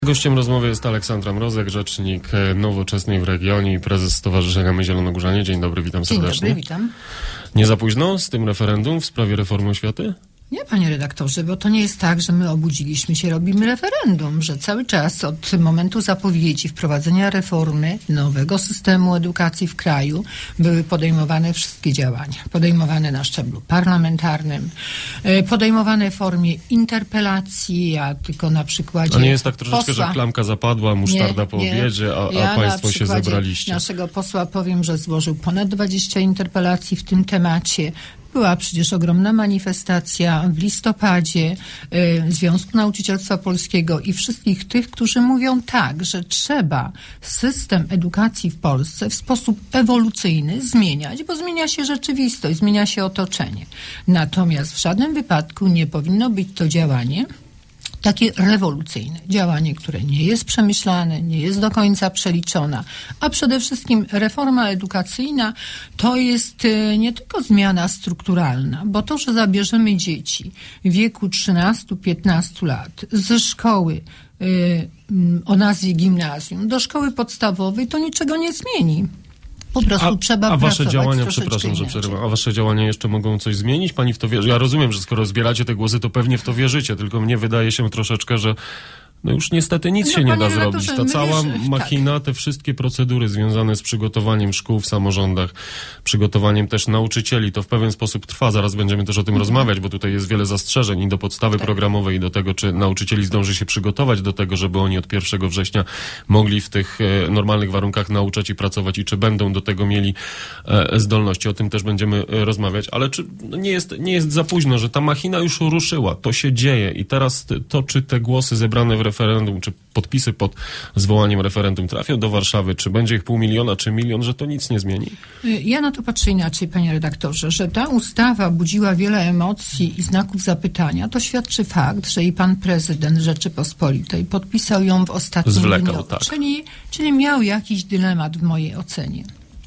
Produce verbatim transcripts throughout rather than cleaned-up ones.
Gościem rozmowy jest Aleksandra Mrozek, rzecznik Nowoczesnej w regionie i prezes Stowarzyszenia My Zielonogórzanie. Dzień dobry, witam serdecznie. Dzień dobry, witam. Nie za późno z tym referendum w sprawie reformy oświaty? Nie, panie redaktorze, bo to nie jest tak, że my obudziliśmy się, robimy referendum, że cały czas od momentu zapowiedzi wprowadzenia reformy nowego systemu edukacji w kraju były podejmowane wszystkie działania. Podejmowane na szczeblu parlamentarnym, podejmowane w formie interpelacji, a tylko na przykładzie A nie jest tak troszeczkę, posła, że klamka zapadła, musztarda nie, po nie. obiedzie, a, a ja państwo się zebraliście? Naszego posła powiem, że złożył ponad dwadzieścia interpelacji w tym temacie. Była przecież ogromna manifestacja w listopadzie y, Związku Nauczycielstwa Polskiego i wszystkich tych, którzy mówią tak, że trzeba system edukacji w Polsce w sposób ewolucyjny zmieniać, bo zmienia się rzeczywistość, zmienia się otoczenie. Natomiast w żadnym wypadku nie powinno być to działanie takie rewolucyjne, działanie, które nie jest przemyślane, nie jest do końca przeliczona, a przede wszystkim reforma edukacyjna to jest nie tylko zmiana strukturalna, bo to, że zabierzemy dzieci w wieku trzynastu piętnastu lat ze szkoły y, o nazwie gimnazjum do szkoły podstawowej, to niczego nie zmieni. Po prostu a, trzeba a wasze pracować działania, troszeczkę przepraszam, że inaczej. przerywam, a wasze działania jeszcze mogą coś zmienić? Pani w to wierzy? Ja rozumiem, że skoro zbieracie te głosy, to pewnie w to wierzycie, tylko mnie wydaje się troszeczkę, że no już niestety nic No, się nie da panie zrobić. Ta cała wierz, machina, tak. te wszystkie procedury związane z przygotowaniem szkół w samorządach, przygotowaniem też nauczycieli, to w pewien sposób trwa. Zaraz będziemy też o tym mhm. rozmawiać, bo tutaj jest wiele zastrzeżeń i do podstawy tak. programowej, i do tego, czy nauczycieli zdąży się przygotować do tego, żeby oni od pierwszego września mogli w tych e, normalnych warunkach nauczać i pracować i czy będą do tego mieli e, zdolności. O tym też będziemy e, rozmawiać. Ale czy no nie jest, nie jest za późno, że ta machina już ruszyła, to się dzieje i teraz to, czy te głosy zebrane w referendum, czy podpisy pod zwołaniem referendum trafią do Warszawy, czy będzie ich pół miliona, czy milion, że to nic nie zmieni? Ja na to patrzę inaczej, panie redaktorze, że ta ustawa budziła wiele emocji i znaków zapytania. To świadczy fakt, że i pan prezydent Rzeczypospolitej podpisał ją w ostatnim Zwlekał, dniu, tak. czyli, czyli miał jakiś dylemat w mojej ocenie.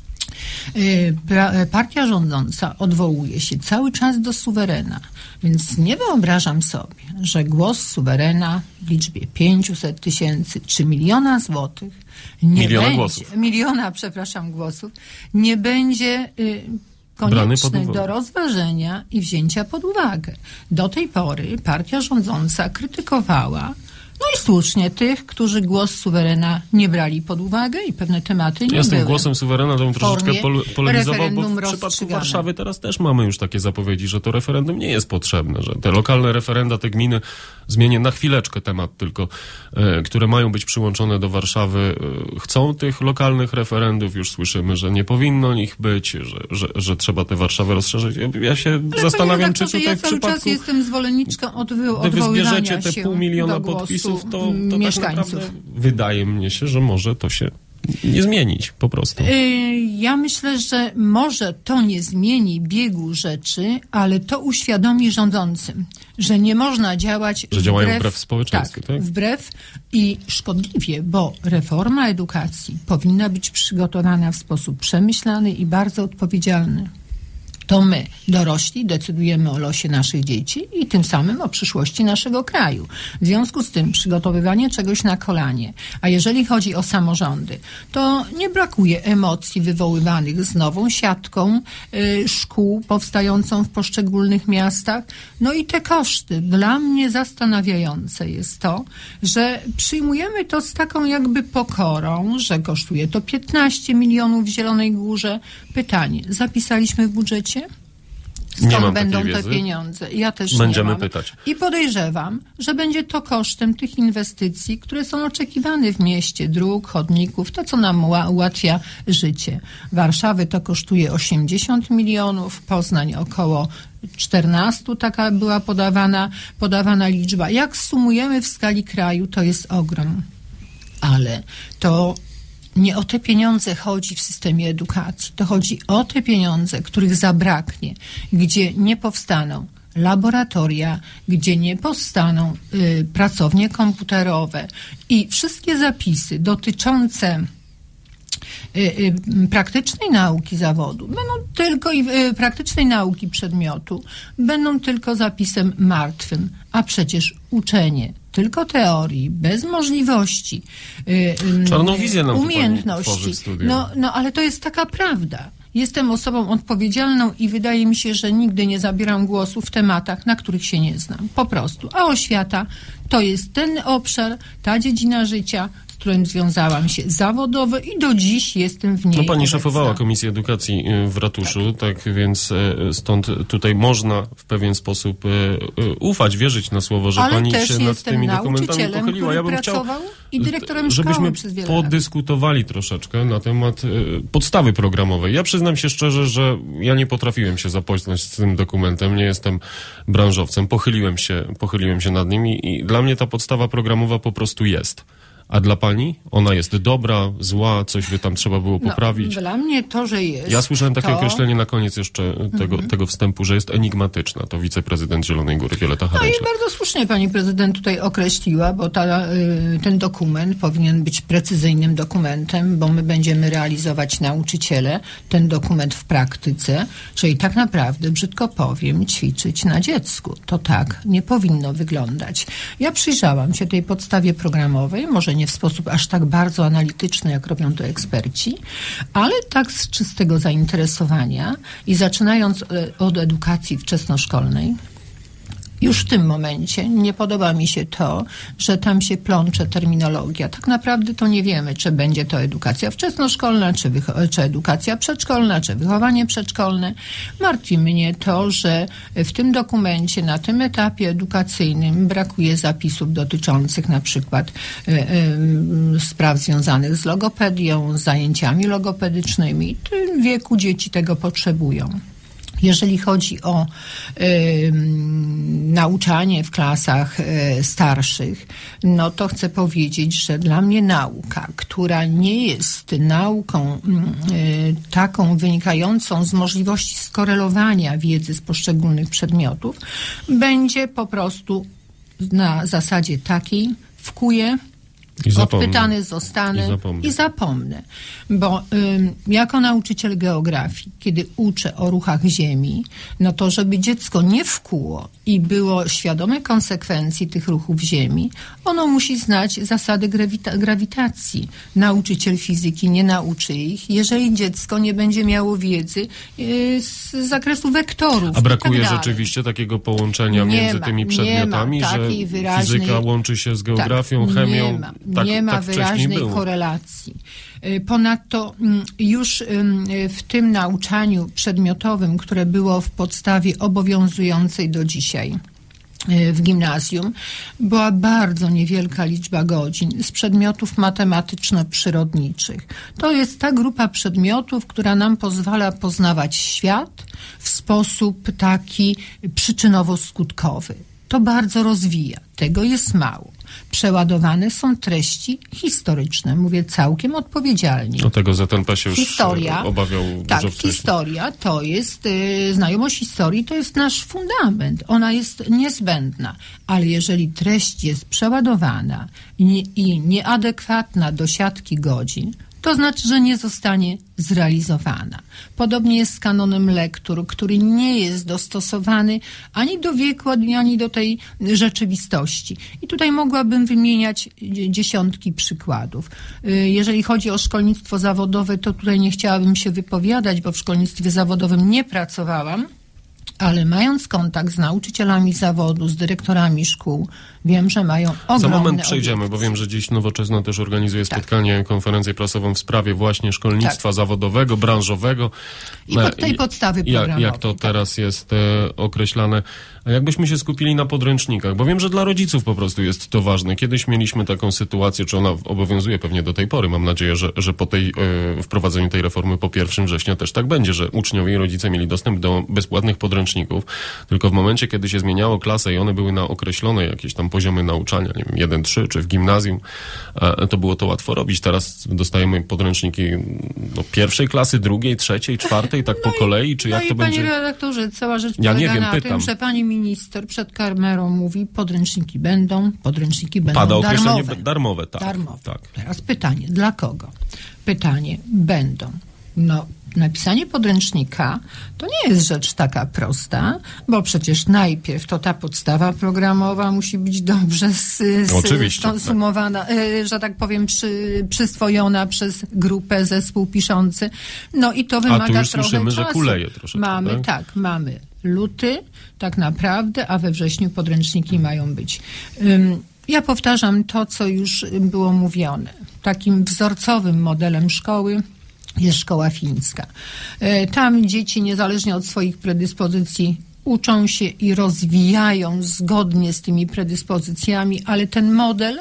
Partia rządząca odwołuje się cały czas do suwerena, więc nie wyobrażam sobie, że głos suwerena w liczbie pięciuset tysięcy czy miliona złotych nie miliona będzie, głosów. miliona, przepraszam, głosów, nie będzie y, konieczny do rozważenia i wzięcia pod uwagę. Do tej pory partia rządząca krytykowała, no i słusznie, tych, którzy głos suwerena nie brali pod uwagę i pewne tematy nie ja z tym były głosem suwerena to bym troszeczkę pol polemizował, bo w przypadku rozstrzygane. Warszawy teraz też mamy już takie zapowiedzi, że to referendum nie jest potrzebne, że te lokalne referenda, te gminy, zmienię na chwileczkę temat tylko, e, które mają być przyłączone do Warszawy, e, chcą tych lokalnych referendów, już słyszymy, że nie powinno ich być, że, że, że trzeba tę Warszawę rozszerzyć. Ja, ja się Ale zastanawiam, czy tutaj ja w cały przypadku... czas jestem zwolenniczką odwy- Gdy wy zbierzecie odwoływania te pół miliona podpisów, to, to mieszkańców. tak naprawdę wydaje mnie się, że może to się nie zmienić po prostu. Ja myślę, że może to nie zmieni biegu rzeczy, ale to uświadomi rządzącym, że nie można działać że wbrew, działają wbrew społeczeństwu, tak, tak? wbrew i szkodliwie, bo reforma edukacji powinna być przygotowana w sposób przemyślany i bardzo odpowiedzialny. To my, dorośli, decydujemy o losie naszych dzieci i tym samym o przyszłości naszego kraju. W związku z tym przygotowywanie czegoś na kolanie, a jeżeli chodzi o samorządy, to nie brakuje emocji wywoływanych z nową siatką y, szkół powstającą w poszczególnych miastach. No i te koszty. Dla mnie zastanawiające jest to, że przyjmujemy to z taką jakby pokorą, że kosztuje to piętnaście milionów w Zielonej Górze. Pytanie, zapisaliśmy w budżecie? Skąd będą te wiedzy. pieniądze? Ja też Będziemy nie mam. pytać. I podejrzewam, że będzie to kosztem tych inwestycji, które są oczekiwane w mieście, dróg, chodników, to co nam ułatwia życie. Warszawy to kosztuje osiemdziesiąt milionów, Poznań około czternaście, taka była podawana, podawana liczba. Jak sumujemy w skali kraju, to jest ogrom. Ale to nie o te pieniądze chodzi w systemie edukacji. To chodzi o te pieniądze, których zabraknie, gdzie nie powstaną laboratoria, gdzie nie powstaną y, pracownie komputerowe i wszystkie zapisy dotyczące y, y, praktycznej nauki zawodu, będą tylko i y, praktycznej nauki przedmiotu, będą tylko zapisem martwym, a przecież uczenie tylko teorii, bez możliwości y, Czarną wizję nam umiejętności. No, no ale to jest taka prawda. Jestem osobą odpowiedzialną i wydaje mi się, że nigdy nie zabieram głosu w tematach, na których się nie znam. Po prostu. A oświata to jest ten obszar, ta dziedzina życia, z którym związałam się zawodowo i do dziś jestem w niej No pani obecna. szefowała Komisji Edukacji w ratuszu, tak. tak więc stąd tutaj można w pewien sposób ufać, wierzyć na słowo, że Ale pani też się nad tymi dokumentami pochyliła. Ja bym chciał, i dyrektorem żebyśmy szkoły przez wiele lat. podyskutowali troszeczkę na temat podstawy programowej. Ja przyznam się szczerze, że ja nie potrafiłem się zapoznać z tym dokumentem, nie jestem branżowcem, pochyliłem się, pochyliłem się nad nim i, i dla mnie ta podstawa programowa po prostu jest. A dla pani? Ona jest dobra, zła, coś by tam trzeba było poprawić? No, dla mnie to, że jest. Ja słyszałem takie to... określenie na koniec jeszcze tego, mm-hmm. tego wstępu, że jest enigmatyczna. To wiceprezydent Zielonej Góry, Wioletta Haremsiak. No i bardzo słusznie pani prezydent tutaj określiła, bo ta, y, ten dokument powinien być precyzyjnym dokumentem, bo my będziemy realizować nauczyciele ten dokument w praktyce, czyli tak naprawdę, brzydko powiem, ćwiczyć na dziecku. To tak nie powinno wyglądać. Ja przyjrzałam się tej podstawie programowej, może nie w sposób aż tak bardzo analityczny, jak robią to eksperci, ale tak z czystego zainteresowania i zaczynając od edukacji wczesnoszkolnej, już w tym momencie nie podoba mi się to, że tam się plącze terminologia. Tak naprawdę to nie wiemy, czy będzie to edukacja wczesnoszkolna, czy, wycho- czy edukacja przedszkolna, czy wychowanie przedszkolne. Martwi mnie to, że w tym dokumencie, na tym etapie edukacyjnym brakuje zapisów dotyczących na przykład y, y, spraw związanych z logopedią, z zajęciami logopedycznymi. W tym wieku dzieci tego potrzebują. Jeżeli chodzi o y, nauczanie w klasach y, starszych, no to chcę powiedzieć, że dla mnie nauka, która nie jest nauką y, taką wynikającą z możliwości skorelowania wiedzy z poszczególnych przedmiotów, będzie po prostu na zasadzie takiej wkuje, odpytany zostanę i zapomnę. I zapomnę. Bo ym, jako nauczyciel geografii, kiedy uczę o ruchach Ziemi, no to żeby dziecko nie wkuło i było świadome konsekwencji tych ruchów Ziemi, ono musi znać zasady grawita- grawitacji. Nauczyciel fizyki nie nauczy ich, jeżeli dziecko nie będzie miało wiedzy yy, z zakresu wektorów. A brakuje tak rzeczywiście takiego połączenia nie między ma, tymi przedmiotami, że wyraźnej... fizyka łączy się z geografią, tak, chemią. Nie ma, tak, nie ma tak wyraźnej było. korelacji. Ponadto już w tym nauczaniu przedmiotowym, które było w podstawie obowiązującej do dzisiaj w gimnazjum, była bardzo niewielka liczba godzin z przedmiotów matematyczno-przyrodniczych. To jest ta grupa przedmiotów, która nam pozwala poznawać świat w sposób taki przyczynowo-skutkowy. To bardzo rozwija. Tego jest mało. Przeładowane są treści historyczne. Mówię całkiem odpowiedzialnie. O tego Z N P się już historia, obawiał tak, dużo wcześniej. Historia to jest, y, znajomość historii to jest nasz fundament. Ona jest niezbędna. Ale jeżeli treść jest przeładowana i, nie, i nieadekwatna do siatki godzin, to znaczy, że nie zostanie zrealizowana. Podobnie jest z kanonem lektur, który nie jest dostosowany ani do wieku, ani do tej rzeczywistości. I tutaj mogłabym wymieniać dziesiątki przykładów. Jeżeli chodzi o szkolnictwo zawodowe, to tutaj nie chciałabym się wypowiadać, bo w szkolnictwie zawodowym nie pracowałam, ale mając kontakt z nauczycielami zawodu, z dyrektorami szkół, wiem, że mają ogromne Za moment przejdziemy, obiekcje. bo wiem, że dziś Nowoczesna też organizuje spotkanie, tak. konferencję prasową w sprawie właśnie szkolnictwa tak. zawodowego, branżowego. I pod tej podstawy programowej. Jak, jak to tak. teraz jest e, określane. A jakbyśmy się skupili na podręcznikach, bo wiem, że dla rodziców po prostu jest to ważne. Kiedyś mieliśmy taką sytuację, czy ona obowiązuje pewnie do tej pory, mam nadzieję, że, że po tej e, wprowadzeniu tej reformy po pierwszego września też tak będzie, że uczniowie i rodzice mieli dostęp do bezpłatnych podręczników, tylko w momencie, kiedy się zmieniało klasę i one były na określonej jakiejś tam poziomy nauczania, nie wiem, jeden trzy czy w gimnazjum, e, to było to łatwo robić. Teraz dostajemy podręczniki no, pierwszej klasy, drugiej, trzeciej, czwartej, tak no po i, kolei, czy no jak i to panie będzie? redaktorze, cała rzecz Ja polega nie wiem, na pytam. tym, że pani minister przed kamerą mówi, podręczniki będą, podręczniki będą Pada określenie darmowe. darmowe, tak. Darmowe. tak. Teraz pytanie, dla kogo? Pytanie, będą. No, napisanie podręcznika to nie jest rzecz taka prosta, bo przecież najpierw to ta podstawa programowa musi być dobrze z, z, Oczywiście, skonsumowana, tak. że tak powiem, przy, przyswojona przez grupę, zespół piszący. No i to wymaga A tu już trochę słyszymy, czasu. że kuleje troszeczkę. Mamy, tak? tak, mamy luty tak naprawdę, a we wrześniu podręczniki mają być. Um, ja powtarzam to, co już było mówione. Takim wzorcowym modelem szkoły jest szkoła fińska. Tam dzieci, niezależnie od swoich predyspozycji, uczą się i rozwijają zgodnie z tymi predyspozycjami, ale ten model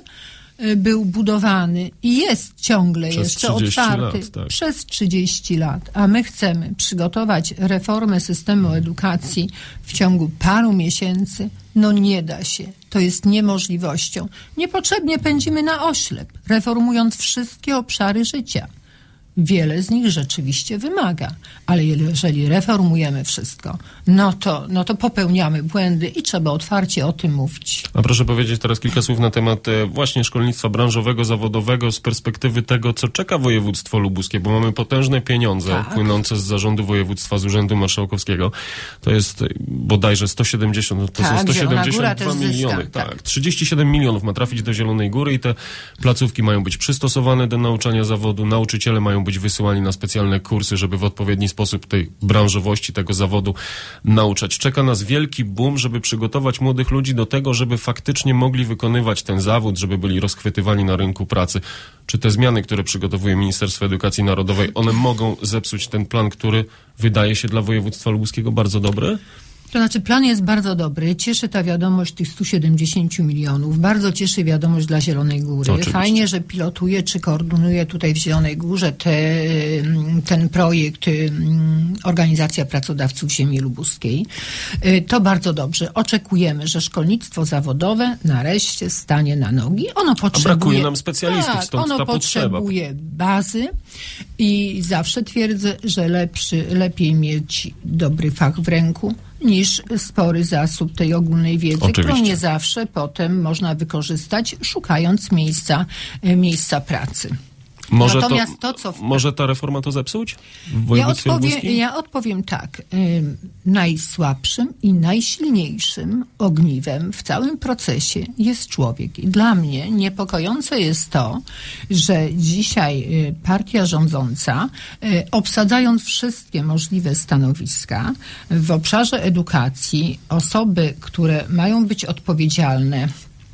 był budowany i jest ciągle Przez jeszcze trzydzieści otwarty lat, tak. przez trzydzieści lat, a my chcemy przygotować reformę systemu edukacji w ciągu paru miesięcy. No nie da się. To jest niemożliwością. Niepotrzebnie pędzimy na oślep, reformując wszystkie obszary życia. Wiele z nich rzeczywiście wymaga, ale jeżeli reformujemy wszystko, no to, no to popełniamy błędy i trzeba otwarcie o tym mówić. A proszę powiedzieć teraz kilka słów na temat e, właśnie szkolnictwa branżowego, zawodowego z perspektywy tego, co czeka województwo lubuskie, bo mamy potężne pieniądze Tak. płynące z zarządu województwa, z Urzędu Marszałkowskiego. To jest e, bodajże sto siedemdziesiąt, no to Tak, są sto Zielona siedemdziesiąt dwa Góra też miliony. zyska, Tak, tak. trzydzieści siedem milionów ma trafić do Zielonej Góry i te placówki mają być przystosowane do nauczania zawodu, nauczyciele mają być wysyłani na specjalne kursy, żeby w odpowiedni sposób tej branżowości, tego zawodu nauczać. Czeka nas wielki boom, żeby przygotować młodych ludzi do tego, żeby faktycznie mogli wykonywać ten zawód, żeby byli rozchwytywani na rynku pracy. Czy te zmiany, które przygotowuje Ministerstwo Edukacji Narodowej, one mogą zepsuć ten plan, który wydaje się dla województwa lubuskiego bardzo dobry? To znaczy plan jest bardzo dobry. Cieszy ta wiadomość tych stu siedemdziesięciu milionów. Bardzo cieszy wiadomość dla Zielonej Góry. Oczywiście. Fajnie, że pilotuje czy koordynuje tutaj w Zielonej Górze te, ten projekt Organizacja Pracodawców Ziemi Lubuskiej. To bardzo dobrze. Oczekujemy, że szkolnictwo zawodowe nareszcie stanie na nogi. Ono potrzebuje... A brakuje nam specjalistów, tak, stąd ono ta potrzeba. potrzebuje bazy i zawsze twierdzę, że lepszy, lepiej mieć dobry fach w ręku niż spory zasób tej ogólnej wiedzy, Oczywiście. którą nie zawsze potem można wykorzystać, szukając miejsca, miejsca pracy. Może, Natomiast to, to, co w... może ta reforma to zepsuć w Ja województwie odpowiem, lubuskim? ja odpowiem tak. Ym, najsłabszym i najsilniejszym ogniwem w całym procesie jest człowiek. I dla mnie niepokojące jest to, że dzisiaj y, partia rządząca, y, obsadzając wszystkie możliwe stanowiska w obszarze edukacji, osoby, które mają być odpowiedzialne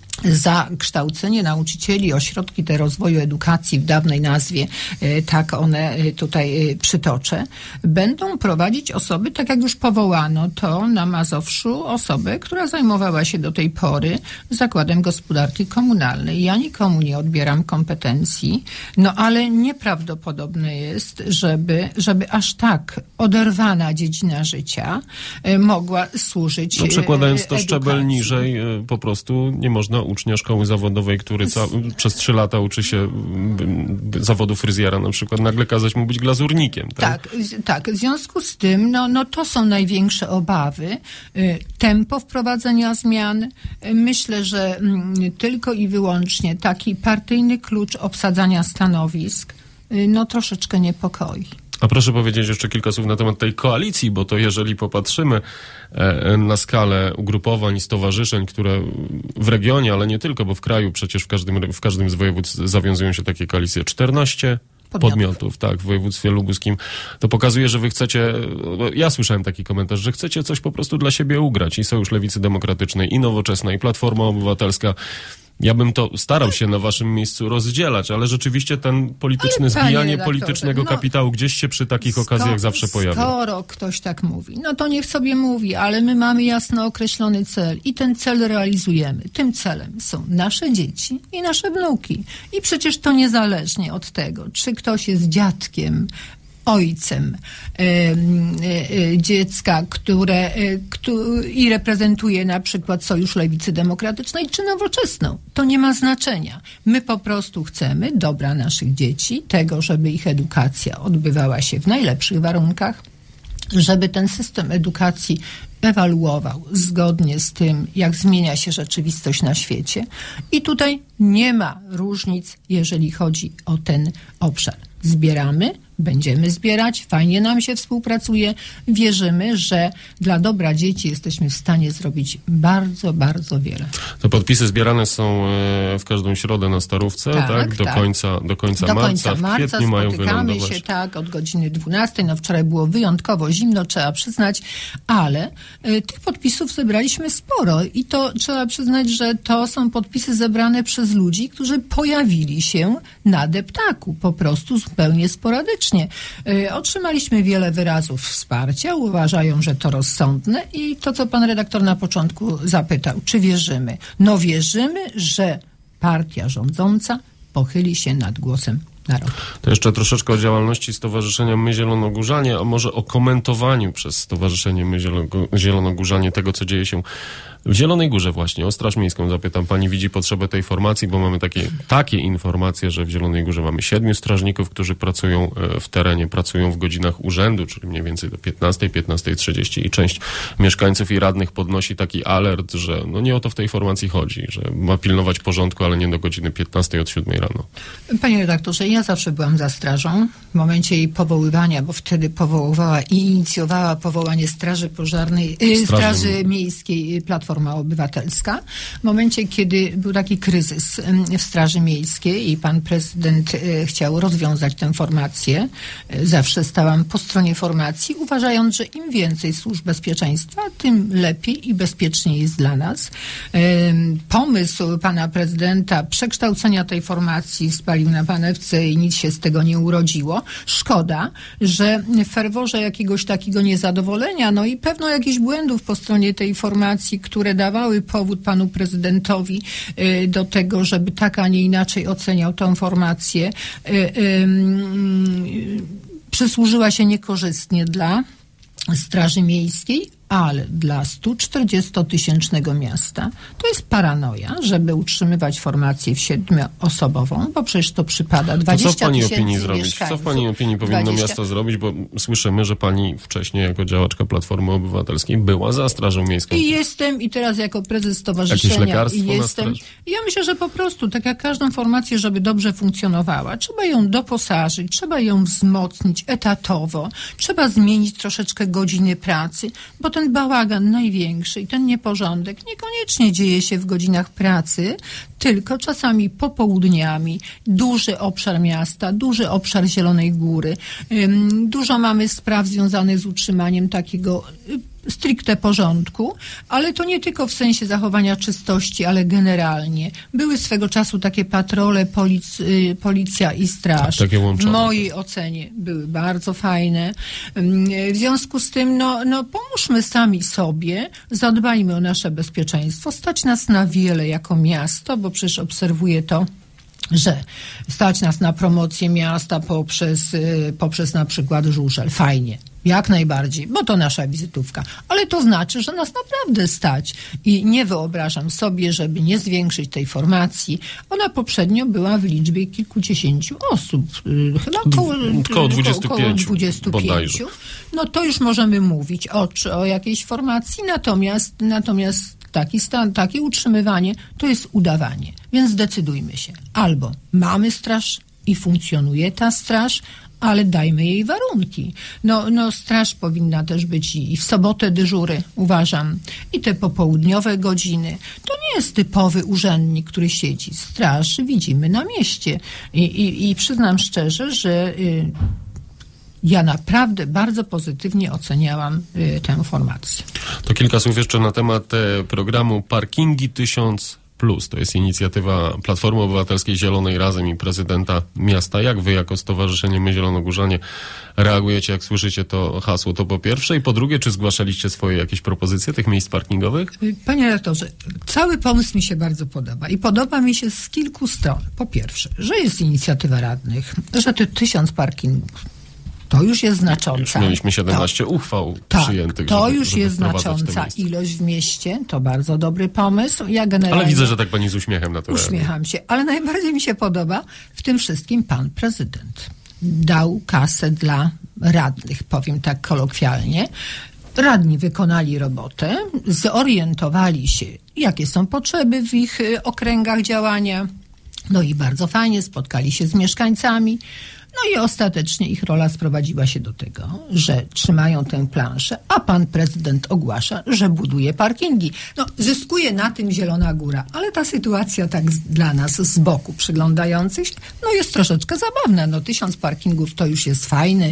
za kształcenie nauczycieli, ośrodki te rozwoju edukacji w dawnej nazwie, tak one tutaj przytoczę, będą prowadzić osoby, tak jak już powołano to na Mazowszu, osobę, która zajmowała się do tej pory Zakładem Gospodarki Komunalnej. Ja nikomu nie odbieram kompetencji, no ale nieprawdopodobne jest, żeby, żeby aż tak oderwana dziedzina życia mogła służyć No przekładając to edukacji. szczebel niżej, po prostu nie można ucznia szkoły zawodowej, który ca- przez trzy lata uczy się m, zawodu fryzjera na przykład, nagle kazać mu być glazurnikiem. Tak, Tak, z- tak. W związku z tym, no, no to są największe obawy. Y, Tempo wprowadzenia zmian. Y, Myślę, że mm, tylko i wyłącznie taki partyjny klucz obsadzania stanowisk, y, no troszeczkę niepokoi. A proszę powiedzieć jeszcze kilka słów na temat tej koalicji, bo to jeżeli popatrzymy e, na skalę ugrupowań i stowarzyszeń, które w regionie, ale nie tylko, bo w kraju przecież w każdym, w każdym z województw zawiązują się takie koalicje. czternaście Podmiotów. podmiotów, tak, w województwie lubuskim. To pokazuje, że wy chcecie, ja słyszałem taki komentarz, że chcecie coś po prostu dla siebie ugrać i Sojusz Lewicy Demokratycznej, i Nowoczesna, i Platforma Obywatelska. Ja bym to starał się na waszym miejscu rozdzielać, ale rzeczywiście ten polityczny, Ale panie zbijanie redaktorze, politycznego no, kapitału gdzieś się przy takich okazjach zawsze pojawia. Skoro ktoś tak mówi, no to niech sobie mówi, ale my mamy jasno określony cel i ten cel realizujemy. Tym celem są nasze dzieci i nasze wnuki. I przecież to niezależnie od tego, czy ktoś jest dziadkiem ojcem y, y, dziecka, które y, kto, i reprezentuje na przykład Sojusz Lewicy Demokratycznej czy Nowoczesną. To nie ma znaczenia. My po prostu chcemy dobra naszych dzieci, tego, żeby ich edukacja odbywała się w najlepszych warunkach, żeby ten system edukacji ewaluował zgodnie z tym, jak zmienia się rzeczywistość na świecie. I tutaj nie ma różnic, jeżeli chodzi o ten obszar. Zbieramy, będziemy zbierać, fajnie nam się współpracuje. Wierzymy, że dla dobra dzieci jesteśmy w stanie zrobić bardzo, bardzo wiele. Te podpisy zbierane są w każdą środę na Starówce, tak? tak? Do, tak. Końca, do końca do marca. Końca w marca kwietniu mają spotykamy wylądować. się tak od godziny dwunastej. No wczoraj było wyjątkowo zimno, trzeba przyznać, ale y, tych podpisów zebraliśmy sporo i to trzeba przyznać, że to są podpisy zebrane przez ludzi, którzy pojawili się na deptaku, po prostu zupełnie sporadycznie. Y, otrzymaliśmy wiele wyrazów wsparcia, uważają, że to rozsądne i to, co pan redaktor na początku zapytał, czy wierzymy? No wierzymy, że partia rządząca pochyli się nad głosem narodu. To jeszcze troszeczkę o działalności Stowarzyszenia My Zielonogórzanie, a może o komentowaniu przez Stowarzyszenie My Zielonogórzanie tego, co dzieje się w Zielonej Górze właśnie. O Straż Miejską zapytam. Pani widzi potrzebę tej formacji, bo mamy takie, takie informacje, że w Zielonej Górze mamy siedmiu strażników, którzy pracują w terenie, pracują w godzinach urzędu, czyli mniej więcej do piętnastej, piętnastej trzydzieści i część mieszkańców i radnych podnosi taki alert, że no nie o to w tej formacji chodzi, że ma pilnować porządku, ale nie do godziny piętnastej od siódmej rano. Panie redaktorze, ja zawsze byłam za strażą. W momencie jej powoływania, bo wtedy powoływała i inicjowała powołanie Straży Pożarnej, Straży, Straży Miejskiej Platformy Platforma Obywatelska. W momencie, kiedy był taki kryzys w Straży Miejskiej i pan prezydent chciał rozwiązać tę formację, zawsze stałam po stronie formacji, uważając, że im więcej służb bezpieczeństwa, tym lepiej i bezpieczniej jest dla nas. Pomysł pana prezydenta przekształcenia tej formacji spalił na panewce i nic się z tego nie urodziło. Szkoda, że w ferworze jakiegoś takiego niezadowolenia, no i pewno jakichś błędów po stronie tej formacji, które dawały powód panu prezydentowi y, do tego, żeby tak, a nie inaczej oceniał tę formację, y, y, y, przysłużyła się niekorzystnie dla Straży Miejskiej, ale dla stu czterdziestotysięcznego miasta to jest paranoja, żeby utrzymywać formację w siedmioosobową, bo przecież to przypada dwadzieścia tysięcy zrobić? Co w pani opinii powinno dwadzieścia miasto zrobić? Bo słyszymy, że pani wcześniej jako działaczka Platformy Obywatelskiej była za Strażą Miejską. I jestem, i teraz jako prezes stowarzyszenia Jakieś lekarstwo i jestem. Ja myślę, że po prostu, tak jak każdą formację, żeby dobrze funkcjonowała, trzeba ją doposażyć, trzeba ją wzmocnić etatowo, trzeba zmienić troszeczkę godziny pracy, bo ten bałagan największy i ten nieporządek niekoniecznie dzieje się w godzinach pracy, tylko czasami popołudniami, duży obszar miasta, duży obszar Zielonej Góry. Dużo mamy spraw związanych z utrzymaniem takiego stricte porządku, ale to nie tylko w sensie zachowania czystości, ale generalnie. Były swego czasu takie patrole, polic, policja i straż. Tak, takie łączone. W mojej ocenie były bardzo fajne. W związku z tym, no, no pomóżmy sami sobie, zadbajmy o nasze bezpieczeństwo. Stać nas na wiele jako miasto, bo przecież obserwuję to, że stać nas na promocję miasta poprzez, poprzez na przykład żużel. Fajnie. Jak najbardziej, bo to nasza wizytówka. Ale to znaczy, że nas naprawdę stać. I nie wyobrażam sobie, żeby nie zwiększyć tej formacji. Ona poprzednio była w liczbie kilkudziesięciu osób. Chyba około, około dwudziestu pięciu. dwudziestu pięciu. No to już możemy mówić o, o jakiejś formacji. Natomiast, natomiast taki stan, takie utrzymywanie to jest udawanie. Więc zdecydujmy się. Albo mamy straż i funkcjonuje ta straż, ale dajmy jej warunki. No, no straż powinna też być i w sobotę dyżury, uważam, i te popołudniowe godziny. To nie jest typowy urzędnik, który siedzi. Straż widzimy na mieście. I, i, i przyznam szczerze, że y, ja naprawdę bardzo pozytywnie oceniałam y, tę formację. To kilka słów jeszcze na temat e, programu Parkingi tysiąc plus. To jest inicjatywa Platformy Obywatelskiej, Zielonej Razem i prezydenta miasta. Jak wy jako Stowarzyszenie My Zielonogórzanie reagujecie, jak słyszycie to hasło? To po pierwsze. I po drugie, czy zgłaszaliście swoje jakieś propozycje tych miejsc parkingowych? Panie redaktorze, cały pomysł mi się bardzo podoba. I podoba mi się z kilku stron. Po pierwsze, że jest inicjatywa radnych, że te tysiąc parkingów To już jest znacząca. Już mieliśmy siedemnaście to, uchwał tak, przyjętych, to żeby, już żeby jest wprowadzać te znacząca miejsca. ilość w mieście. To bardzo dobry pomysł. Ja generalnie Ale widzę, że tak pani z uśmiechem na to reaguje. uśmiecham się. Ale najbardziej mi się podoba w tym wszystkim pan prezydent. Dał kasę dla radnych, powiem tak kolokwialnie. Radni wykonali robotę, zorientowali się, jakie są potrzeby w ich y, okręgach działania. No i bardzo fajnie, spotkali się z mieszkańcami. No i ostatecznie ich rola sprowadziła się do tego, że trzymają tę planszę, a pan prezydent ogłasza, że buduje parkingi. No, zyskuje na tym Zielona Góra, ale ta sytuacja tak z, dla nas z boku przyglądających się, no jest troszeczkę zabawna. No, tysiąc parkingów to już jest fajny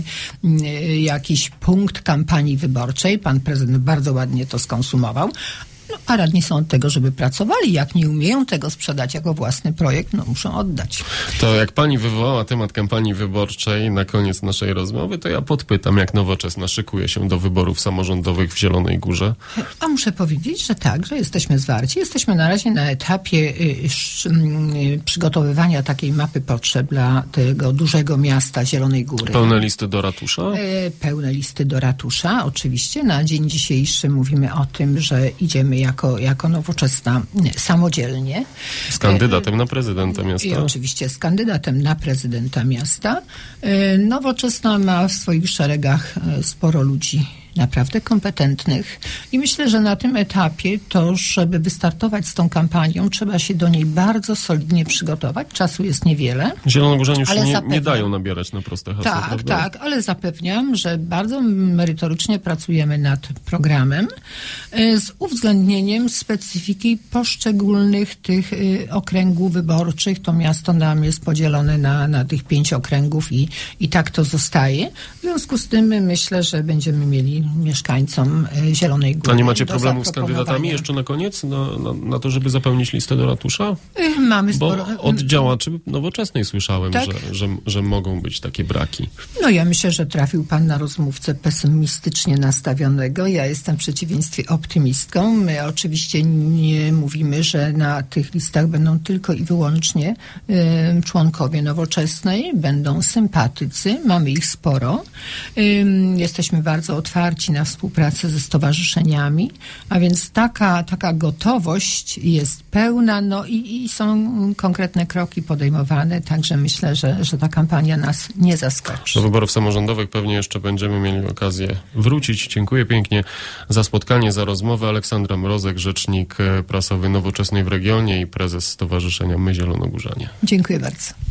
y, jakiś punkt kampanii wyborczej. Pan prezydent bardzo ładnie to skonsumował. No, a radni są od tego, żeby pracowali. Jak nie umieją tego sprzedać jako własny projekt, no muszą oddać. To jak pani wywołała temat kampanii wyborczej na koniec naszej rozmowy, to ja podpytam, jak Nowoczesna szykuje się do wyborów samorządowych w Zielonej Górze. A muszę powiedzieć, że tak, że jesteśmy zwarci. Jesteśmy na razie na etapie y, sz, y, przygotowywania takiej mapy potrzeb dla tego dużego miasta Zielonej Góry. Pełne listy do ratusza? Y, pełne listy do ratusza, oczywiście. Na dzień dzisiejszy mówimy o tym, że idziemy jako, jako Nowoczesna samodzielnie. Z kandydatem na prezydenta miasta? I oczywiście z kandydatem na prezydenta miasta. Nowoczesna ma w swoich szeregach sporo ludzi naprawdę kompetentnych i myślę, że na tym etapie to, żeby wystartować z tą kampanią, trzeba się do niej bardzo solidnie przygotować. Czasu jest niewiele. Zielonogórzanie już ale nie, zapewniam, nie dają nabierać na proste hasła, Tak, prawda? tak, ale zapewniam, że bardzo merytorycznie pracujemy nad programem z uwzględnieniem specyfiki poszczególnych tych okręgów wyborczych. To miasto nam jest podzielone na, na tych pięć okręgów i, i tak to zostaje. W związku z tym myślę, że będziemy mieli mieszkańcom Zielonej Góry. A nie macie do problemów z kandydatami zaproponowania. jeszcze na koniec, na, na, na to, żeby zapełnić listę do ratusza? Mamy Bo sporo... od działaczy Nowoczesnej słyszałem, Tak? że, że, że mogą być takie braki. No ja myślę, że trafił pan na rozmówcę pesymistycznie nastawionego. Ja jestem w przeciwieństwie optymistką. My oczywiście nie mówimy, że na tych listach będą tylko i wyłącznie y, członkowie Nowoczesnej, będą sympatycy, mamy ich sporo. Y, jesteśmy bardzo otwarci na współpracę ze stowarzyszeniami, a więc taka, taka gotowość jest pełna, no i, i są konkretne kroki podejmowane, także myślę, że, że ta kampania nas nie zaskoczy. Do wyborów samorządowych pewnie jeszcze będziemy mieli okazję wrócić. Dziękuję pięknie za spotkanie, za rozmowę. Aleksandra Mrozek, rzecznik prasowy Nowoczesnej w regionie i prezes Stowarzyszenia My Zielonogórzanie. Dziękuję bardzo.